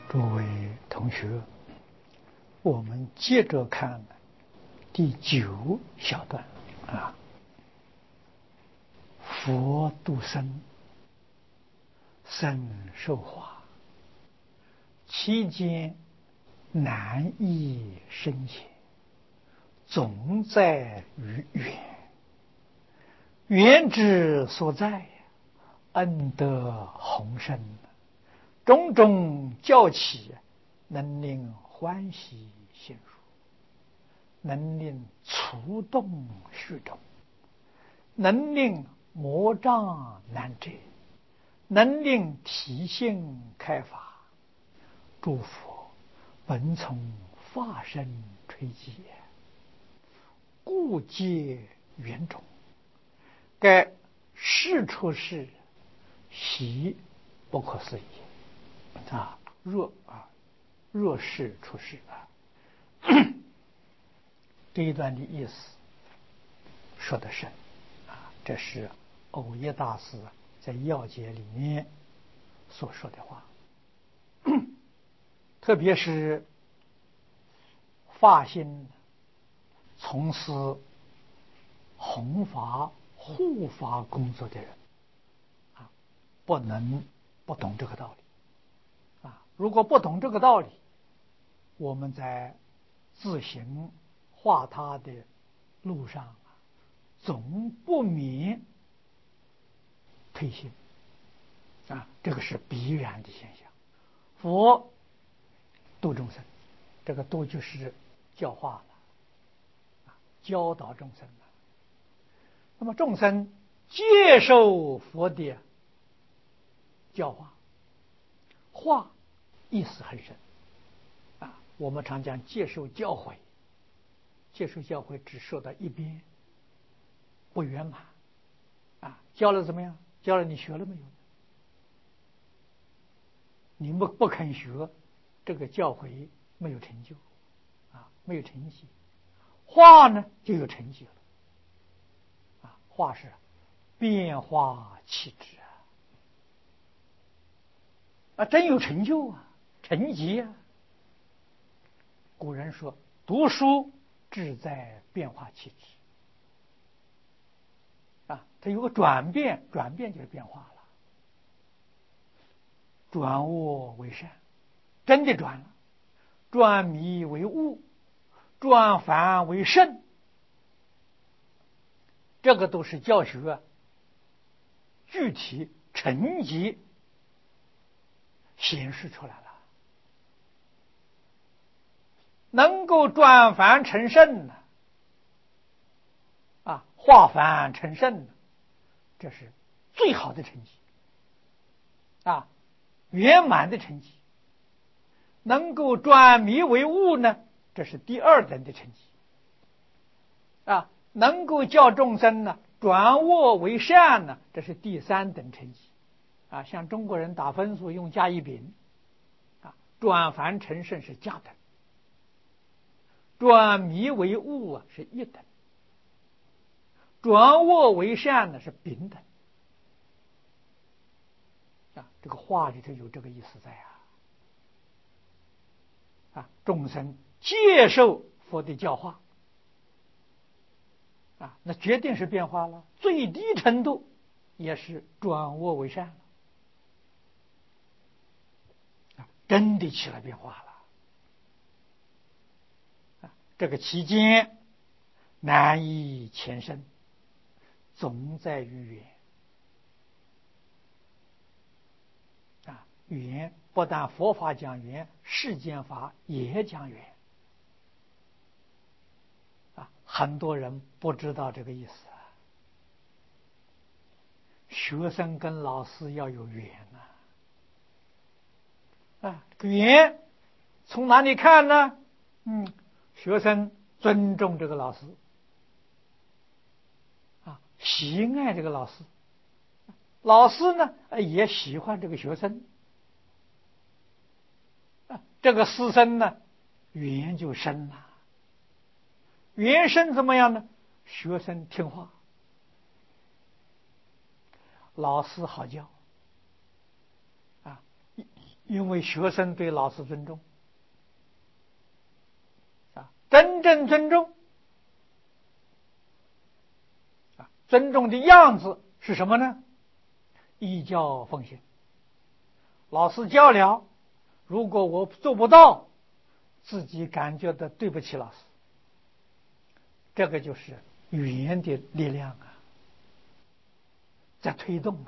诸位同学，我们接着看第9小段啊。佛度生，生受化，其间难易深浅，总在于缘。缘之所在，恩德宏深，种种教起，能令欢喜现入，能令触动虚动，能令魔障难遮，能令体性开发。诸佛本从法身垂基，故皆缘种。该事出世，习不可思议啊！若是出世啊，这一段的意思说得深啊，这是藕益大师在要解里面所说的话。特别是发心从事弘法护法工作的人啊，不能不懂这个道理啊！如果不懂这个道理，我们在自行化他的路上啊，总不免退心啊，这个是必然的现象。佛度众生，这个度就是教化了，教导众生了。那么众生接受佛的教化，化意思很深啊。我们常讲接受教诲，接受教诲只说到一边，不圆满啊。教了怎么样？教了你学了没有？你们不肯学，这个教诲没有成就啊，没有成绩。化呢就有成绩了啊，化是变化气质啊，真有成就啊，成绩啊。古人说读书志在变化气质啊，它有个转变，转变就是变化了。转恶为善，真的转了；转迷为悟，转凡为圣，这个都是教学具体成绩显示出来了。能够转凡成圣呢，啊，化凡成圣呢，这是最好的成绩啊，圆满的成绩。能够转迷为悟呢，这是第二等的成绩啊。能够教众生呢转恶为善呢，这是第3等成绩啊。像中国人打分数用甲乙丙啊，转凡成圣是甲等，转迷为悟啊是1等，转恶为善呢是丙等啊。这个话里头有这个意思在啊，众生接受佛的教化啊，那决定是变化了，最低程度也是转恶为善了啊，真的起来变化了啊。这个期间难以前生，总在于缘啊。缘不但佛法讲缘，世间法也讲缘啊。很多人不知道这个意思啊。学生跟老师要有缘啊，这个缘从哪里看呢？学生尊重这个老师啊，喜爱这个老师，老师呢也喜欢这个学生啊，这个师生呢缘就深了。缘深怎么样呢？学生听话，老师好教啊， 因为学生对老师尊重真正尊重尊重的样子是什么呢？依教奉行。老师教了，如果我做不到，自己感觉到对不起老师，这个就是语言的力量在推动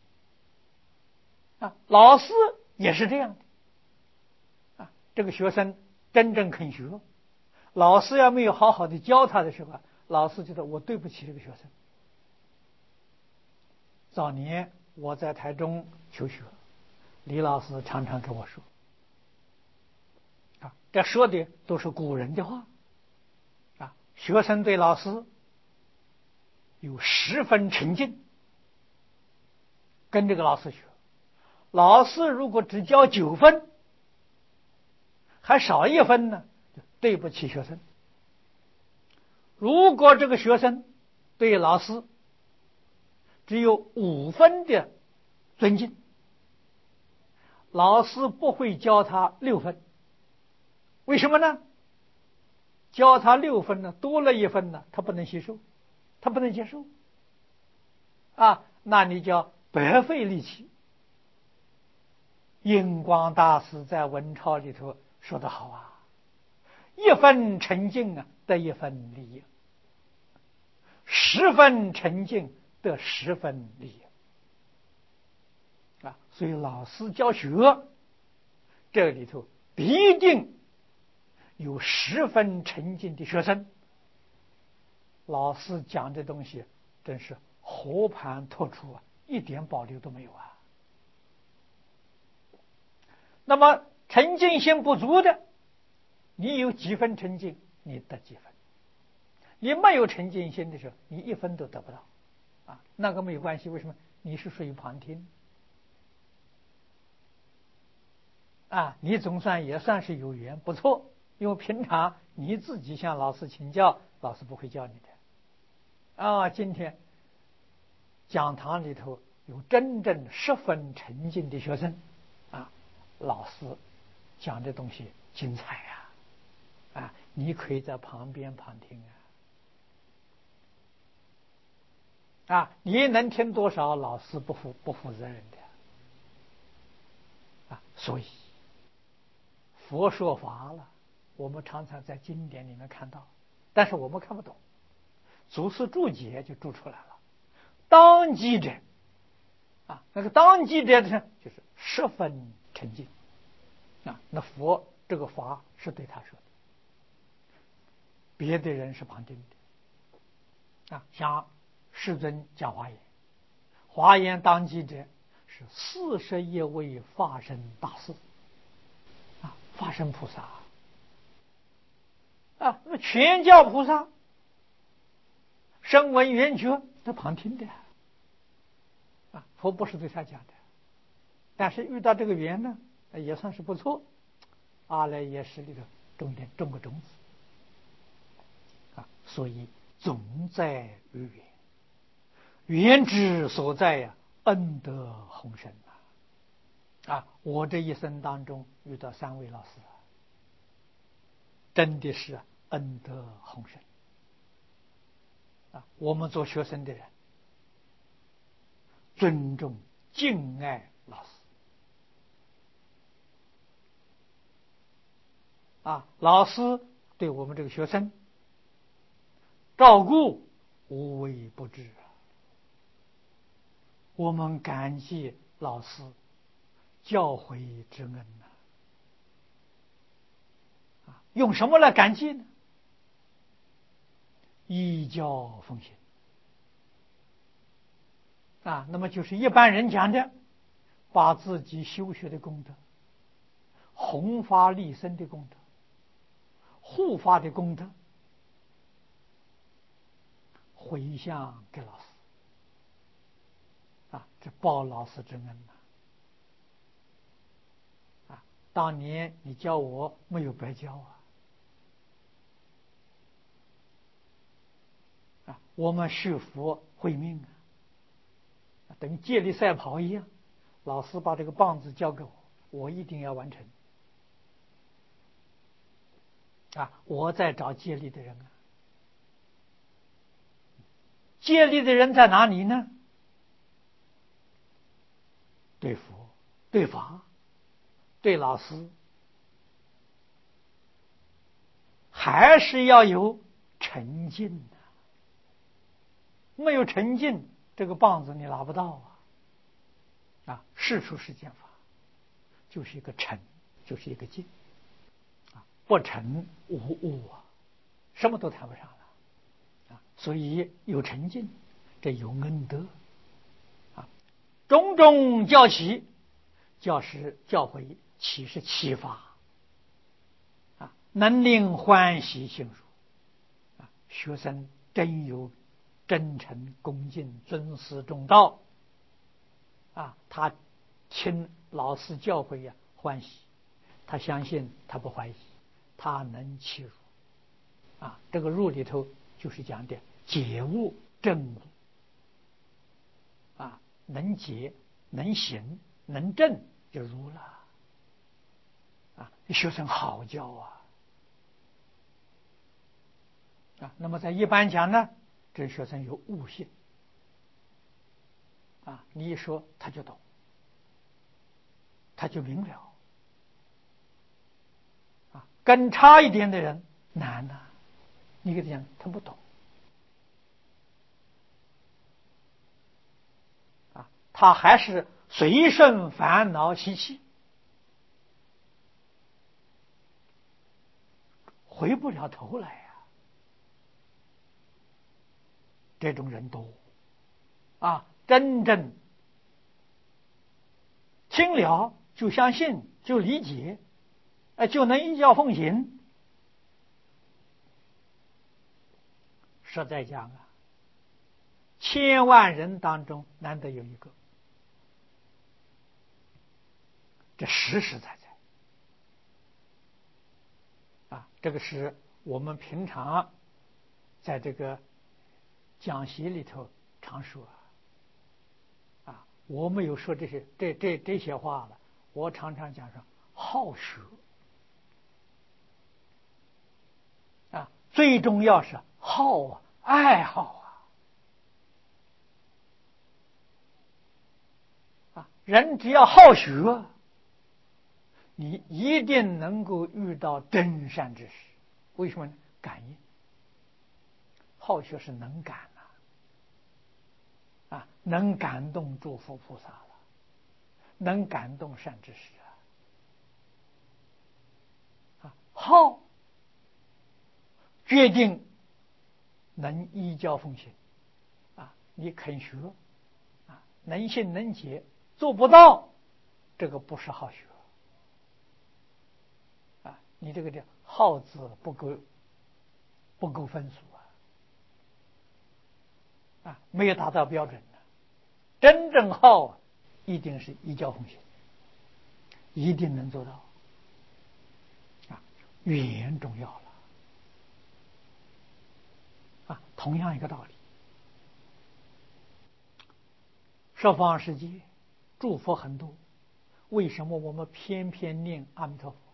老师也是这样的这个学生真正肯学，老师要没有好好的教他的时候，老师觉得我对不起这个学生。早年我在台中求学，李老师常常跟我说这说的都是古人的话学生对老师有10分沉静，跟这个老师学。老师如果只教9分，还少1分呢，就对不起学生。如果这个学生对老师只有5分的尊敬，老师不会教他6分。为什么呢？教他6分呢，多了1分呢，他不能吸收，他不能接受那你叫白费力气。印光大师在文钞里头说得好1分沉静得1分利益，10分沉静得10分利益所以老师教学这里头必定有10分沉静的学生，老师讲的东西真是和盘托出一点保留都没有那么沉静心不足的，你有几分沉静，你得几分；你没有沉静心的时候，你1分都得不到那个没有关系。为什么？你是属于旁听你总算也算是有缘，不错。因为平常你自己向老师请教，老师不会教你的今天讲堂里头有真正10分沉静的学生老师讲的东西精彩你可以在旁边旁听你能听多少，老师不负责任的所以佛说法了，我们常常在经典里面看到，但是我们看不懂，祖师注解就注出来了。当机者那个当机者的就是10分沉静那佛这个法是对他说的，别的人是旁听的像世尊讲华严，华严当机者是41位法身大士法身菩萨那全教菩萨声闻缘觉都旁听的佛不是对他讲的，但是遇到这个缘呢，也算是不错。阿赖耶识里头种个种子所以总在于缘，缘之所在恩德宏深我这一生当中遇到3位老师真的是恩德宏深我们做学生的人尊重敬爱老师老师对我们这个学生照顾无微不至我们感激老师教诲之恩用什么来感激呢？依教奉行那么就是一般人讲的，把自己修学的功德、弘法利生的功德、护法的功德回向给老师这报老师之恩当年你教我没有白教我们学佛会命等于接力赛跑一样，老师把这个棒子交给我， 我一定要完成。我在找接力的人啊。接力的人在哪里呢？对佛、对法、对老师，还是要有沉静的。没有沉静，这个棒子你拿不到世出世间法就是一个沉，就是一个静不沉无物什么都谈不上了所以有沉静，这有恩德种种教起，教师教诲岂是启发能令欢喜信如学生真有真诚恭敬尊师重道他听老师教诲欢喜，他相信，他不怀疑，他能契入这个入里头就是讲的解悟证悟能解能行能证就如了学生好教那么在一般讲呢，这学生有悟性你一说他就懂，他就明了更差一点的人难你给他讲他不懂他还是随顺烦恼习气，回不了头来这种人多真正听了就相信就理解就能依教奉行，实在讲千万人当中难得有一个，这实实在在这个是我们平常在这个讲习里头常说我没有说这些话了，我常常讲说好学最重要是好爱好人只要好学，你一定能够遇到真善之事。为什么呢？感应，好学是能感能感动诸佛菩萨了，能感动善知识好决定能依教奉行你肯学能信能解，做不到这个不是好学你这个的好字不够分数没有达到标准的。真正好一定是依教奉行，一定能做到语言重要了同样一个道理，十方世界诸佛很多，为什么我们偏偏念阿弥陀佛？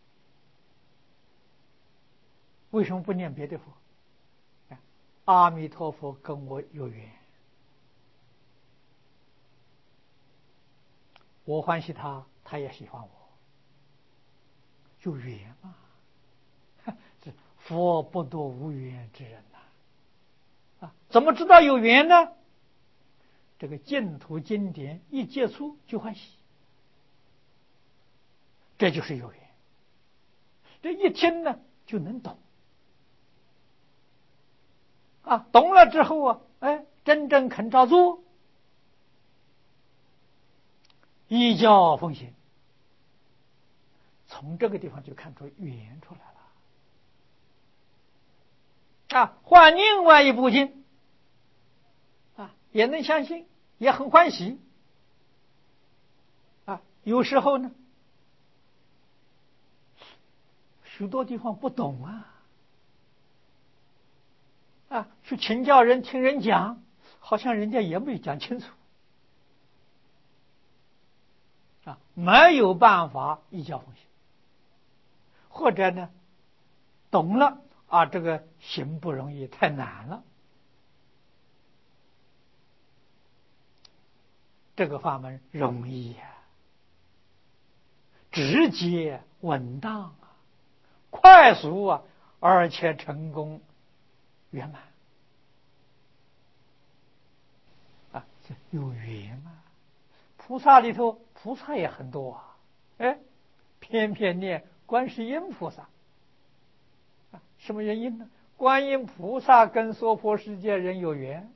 为什么不念别的佛？阿弥陀佛跟我有缘，我欢喜他，他也喜欢我，有缘嘛。这佛不多无缘之人怎么知道有缘呢？这个净土经典一接触就欢喜，这就是有缘。这一听呢就能懂懂了之后真正肯照做，依教奉行，从这个地方就看出缘出来了换另外一部经也能相信，也很欢喜有时候呢许多地方不懂去请教人，听人讲，好像人家也没讲清楚没有办法依教奉行，或者呢，懂了这个行不容易，太难了。这个法门容易呀，直接稳当快速而且成功圆满有缘菩萨里头菩萨也很多偏偏念观世音菩萨什么原因呢？观音菩萨跟娑婆世界人有缘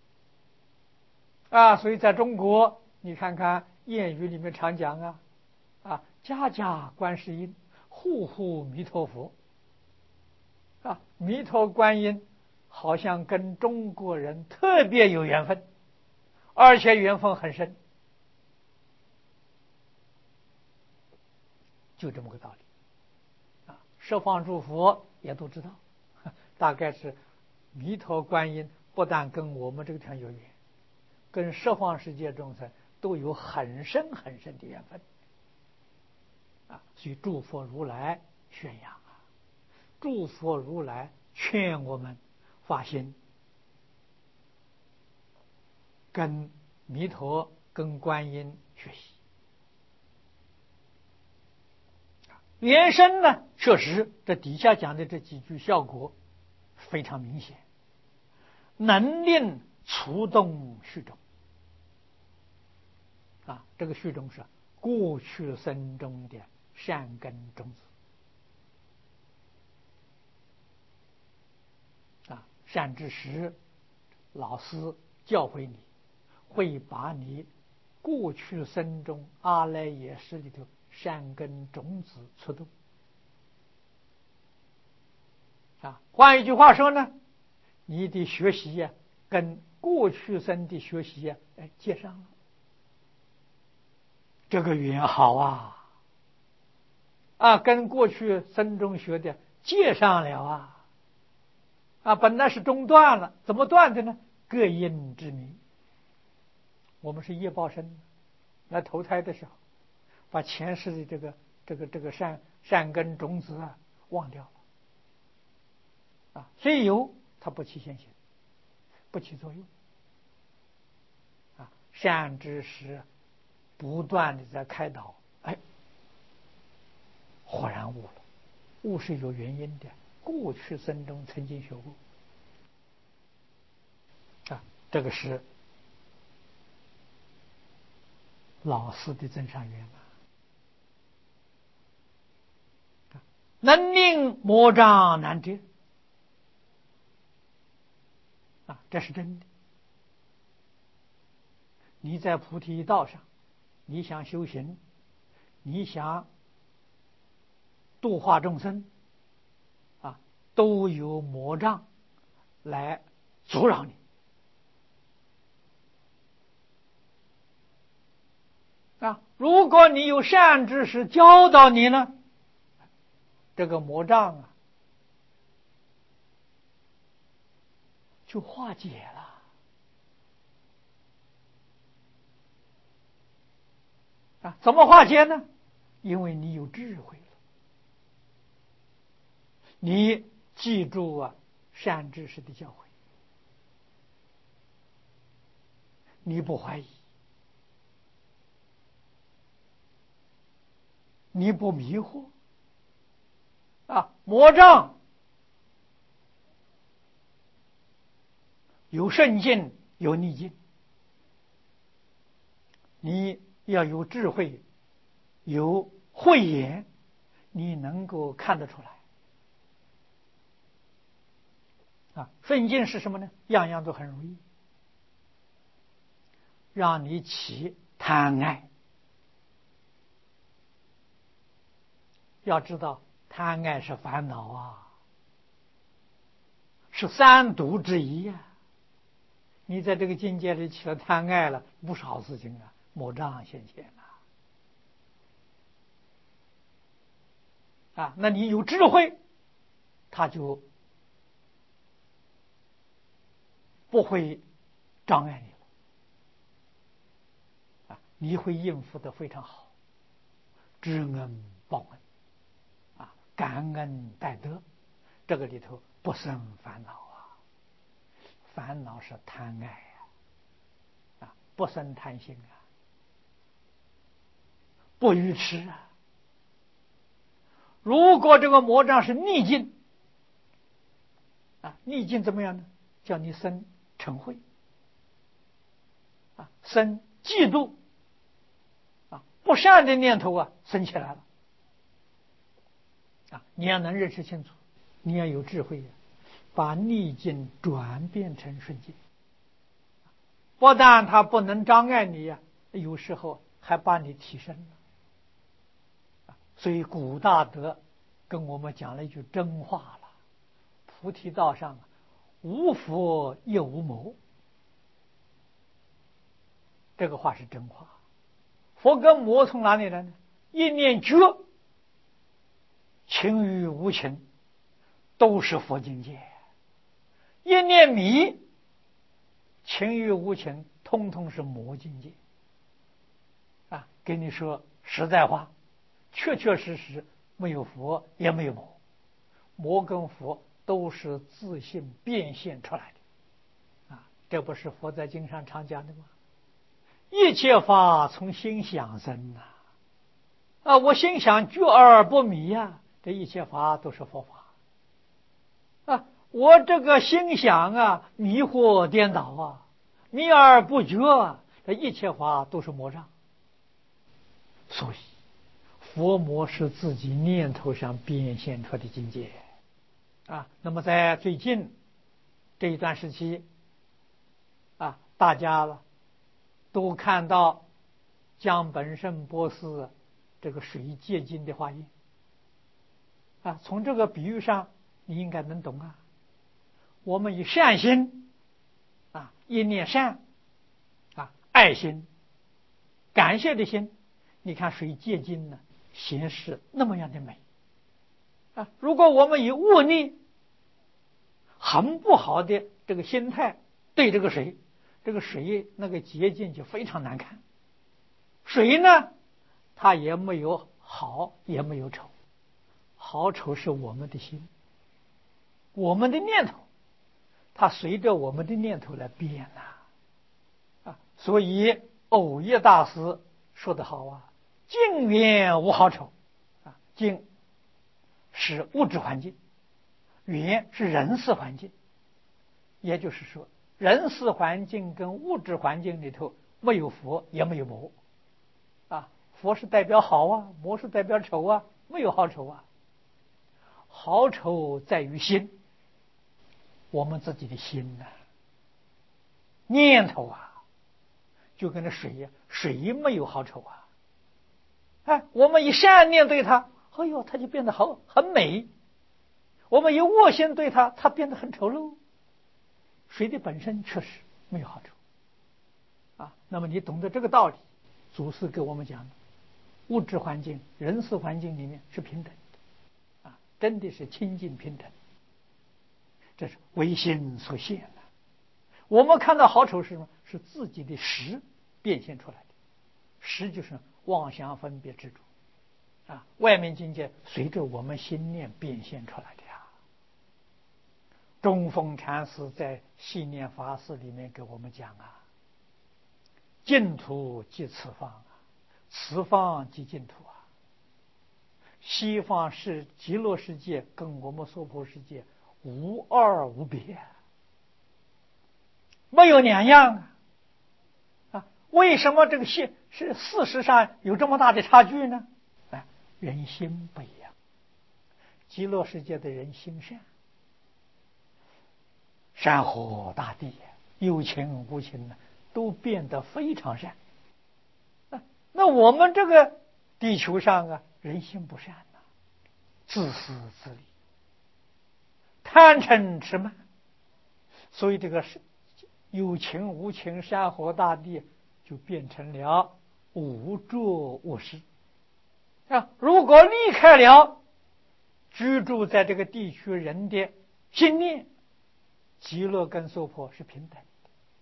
所以在中国你看看谚语里面常讲家家观世音，户户弥陀佛弥陀观音好像跟中国人特别有缘分，而且缘分很深，就这么个道理十方诸佛也都知道，大概是弥陀观音不但跟我们这个地方有缘，跟十方世界众生都有很深很深的缘分所以诸佛如来宣扬诸佛如来劝我们发心，跟弥陀跟观音学习。原生呢，确实这底下讲的这几句效果非常明显，能令触动虚中这个虚中是过去生中的善根种子善知识老师教诲你，会把你过去生中阿赖耶识里头善根种子触动换一句话说呢，你的学习跟过去生的学习接上了，这个缘好跟过去生中学的接上了本来是中断了，怎么断的呢？各因之名。我们是业报身来投胎的时候，把前世的这个善根种子忘掉了虽有它不起现行，不起作用善知识不断的在开导，豁然悟了，悟是有原因的，过去生中曾经学过这个是老师的增上缘能令魔障难遮这是真的。你在菩提道上，你想修行，你想度化众生都有魔障来阻扰你如果你有善知识教导你呢，这个魔障就化解了怎么化解呢？因为你有智慧了，你记住善知识的教诲，你不怀疑，你不迷惑魔障有顺境有逆境，你要有智慧有慧眼，你能够看得出来顺境是什么呢？样样都很容易，让你起贪爱。要知道贪爱是烦恼是三毒之一你在这个境界里起了贪爱了，不少事情魔障现前那你有智慧，他就不会障碍你了你会应付得非常好知恩报恩感恩戴德，这个里头不生烦恼烦恼是贪爱不生贪心不愚痴如果这个魔障是逆境逆境怎么样呢？叫你生嗔恚生嫉妒不善的念头生起来了你要能认识清楚，你要有智慧把逆境转变成顺境，不但它不能障碍你有时候还把你提升了所以古大德跟我们讲了一句真话了：菩提道上无佛也无魔。这个话是真话。佛跟魔从哪里来呢？一念觉，情与无情都是佛境界；一念迷，情与无情通通是魔境界跟你说实在话，确确实实没有佛也没有魔，魔跟佛都是自性变现出来的这不是佛在经上常讲的吗？一切法从心想生我心想觉而不迷这一切法都是佛法我这个心想迷惑颠倒迷而不觉这一切法都是魔障。所以佛魔是自己念头上变现出的境界那么在最近这一段时期大家都看到江本胜博士这个水戒经的化印从这个比喻上你应该能懂我们以善心一念善爱心感谢的心，你看水戒经呢显示那么样的美如果我们以恶逆很不好的这个心态对这个水，这个水那个结晶就非常难看。水呢它也没有好也没有丑，好丑是我们的心，我们的念头，它随着我们的念头来变所以藕益大师说得好境缘无好丑境是物质环境，缘是人事环境，也就是说人事环境跟物质环境里头没有佛也没有魔佛是代表好魔是代表丑没有好丑好丑在于心，我们自己的心念头就跟那水一样，水没有好丑我们以善念对它，它就变得很美；我们以恶心对它，它变得很丑陋。水的本身确实没有好丑那么你懂得这个道理，祖师给我们讲的物质环境人事环境里面是平等的真的是清净平等，这是唯心所现我们看到好丑是什么？是自己的识变现出来的，识就是妄想分别执着外面境界随着我们心念变现出来的中峰禅师在信念法事里面给我们讲净土即此方此方即净土西方是极乐世界跟我们娑婆世界无二无别没有两样为什么这个是事实上有这么大的差距呢？人心不一样，极乐世界的人心善，山河大地有情无情都变得非常善那我们这个地球上人心不善自私自利，贪嗔痴慢，所以这个有情无情山河大地就变成了无着无失如果离开了居住在这个地区人的心念，极乐跟娑婆是平等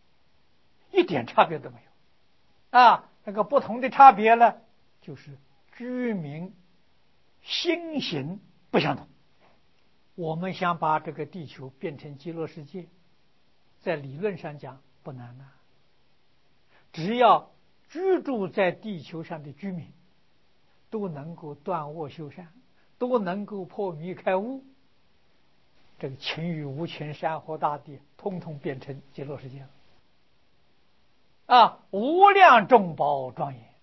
的，一点差别都没有那个不同的差别呢，就是居民心行不相同。我们想把这个地球变成极乐世界，在理论上讲不难啊。只要居住在地球上的居民都能够断恶修善，都能够破迷开悟，这个情与无情、山河大地通通变成极乐世界了。无量众宝庄严，